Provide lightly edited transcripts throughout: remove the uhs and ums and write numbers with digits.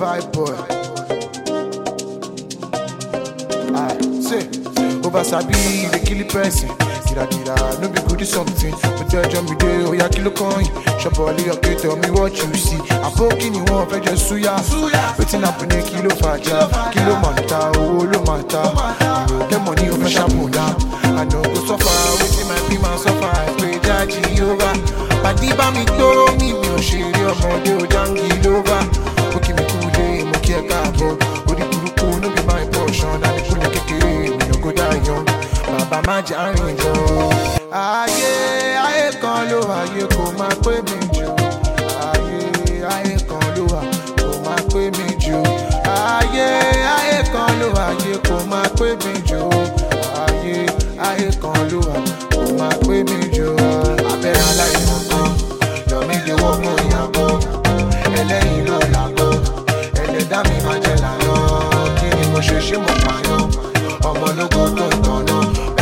vibe boy. I say, over Sabi, the killing person. Kira, no be good something. But tell me day, oh yeah, kilo coin. Shabali, okay, tell me what you see. I'm poking you off, I just suya. Waiting up in a kilo faja, kilo manta, oh lo manta. You get money over shampooda. I know go suffer, waiting my prima suffer. I pray jaji over. Badiba mi to me, no shiri or mode, jangi over. Okay, me cool day, mo kia kabo. Odi kuruku, no be my portion. And the kunya keke, me no go die young. Baba má jàrin jọ. Ayé kan ló wà, ayé kò máa pé mi jù. Ayé kan ló wà, kò máa pé mi jù. Ayé kan ló wà, ayé kò máa pé mi jù. Ayé kan ló wà, kò máa pé mi jù. Abẹ́rẹ́ aláìmọ̀ kan, yọ̀mí lè wọ́n mú ìyàbọ̀. Ẹlẹ́yin ló làbọ̀, ẹlẹ́dá mi máa jẹ lànà. Kí ni mo ṣe mo pààyàn? Ọmọ ológo tó ń tọ̀nà.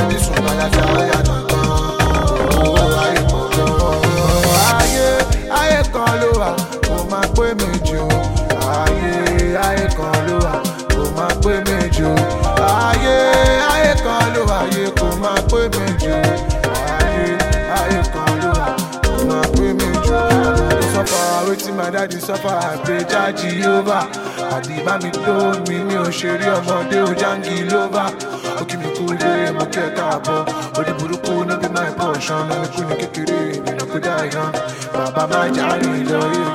Ayé kan ló wà, kò máa pé mi jù. Ayé kan ló wà, kò máa pé mi jù. Ayé kan ló wà, ayé kò máa pé mi jù. Ayé kan ló wà, kò máa pé mi jù. I suffer, wetin my daddy suffer, I pray jaji over. Àdìbá mi tó mi ò ṣe rí ọmọdé ò jangi lóba. Oki mi kú lé, mo kí ẹ káàbọ̀. Odi burúkú no be my portion. Ẹni kú ní kékeré, mi no go die young. Bàbá má jàrin lọ.